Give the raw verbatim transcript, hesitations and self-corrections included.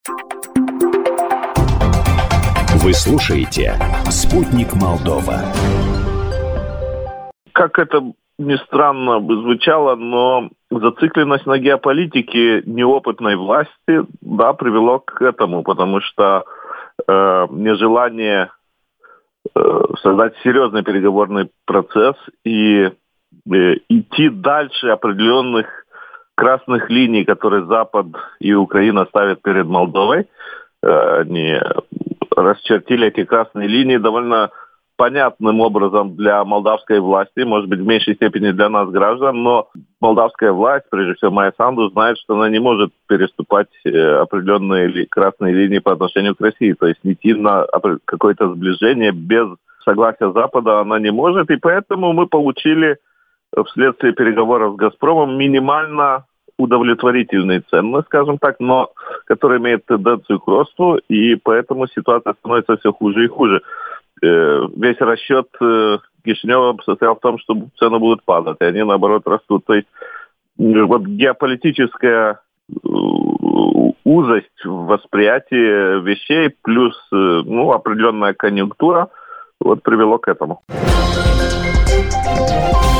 Вы слушаете «Спутник Молдова». Как это ни странно бы звучало, но зацикленность на геополитике неопытной власти, да, привело к этому, потому что э, нежелание э, создать серьезный переговорный процесс и э, идти дальше определенных красных линий, которые Запад и Украина ставят перед Молдовой, э, они расчертили эти красные линии довольно понятным образом для молдавской власти, может быть, в меньшей степени для нас, граждан, но молдавская власть, прежде всего Майя Санду, знает, что она не может переступать определенные красные линии по отношению к России. То есть идти на какое-то сближение без согласия Запада она не может, и поэтому мы получили вследствие переговоров с «Газпромом» минимально удовлетворительные цены, скажем так, но которые имеют тенденцию к росту, и поэтому ситуация становится все хуже и хуже. Весь расчет Кишинева состоял в том, что цены будут падать, и они, наоборот, растут. То есть вот геополитическая узость в восприятии вещей плюс ну, определенная конъюнктура вот привело к этому.